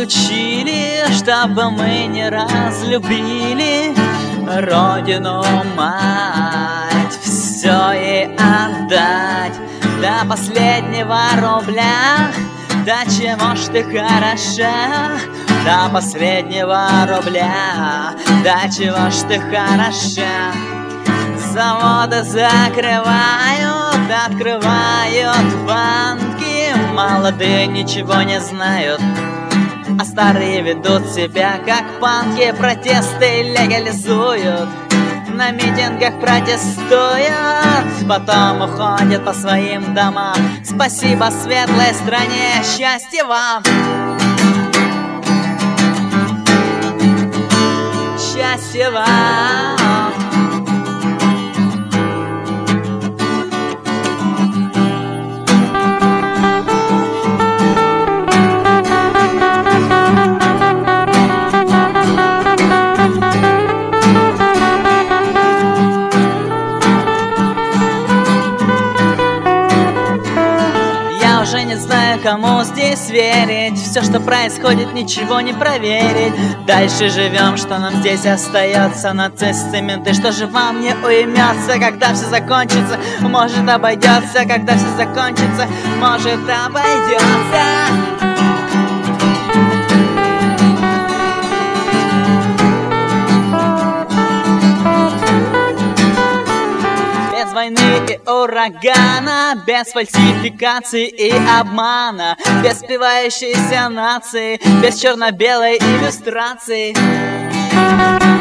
учили, чтобы мы не разлюбили родину мать, все ей отдать до последнего рубля. Да чего ж ты хороша, до последнего рубля, да чего ж ты хороша. Заводы закрывают, открывают банки, молодые ничего не знают, а старые ведут себя как панки. Протесты легализуют, на митингах протестуют, потом уходят по своим домам. Спасибо светлой стране, счастья вам! Счастья вам! Уже не знаю, кому здесь верить. Все, что происходит, ничего не проверить. Дальше живем, что нам здесь остается. Нацисты, менты, что же вам не уймется? Когда все закончится, может обойдется. Когда все закончится, может обойдется. Без войны и урагана, без фальсификации и обмана, без спивающейся нации, без черно-белой иллюстрации.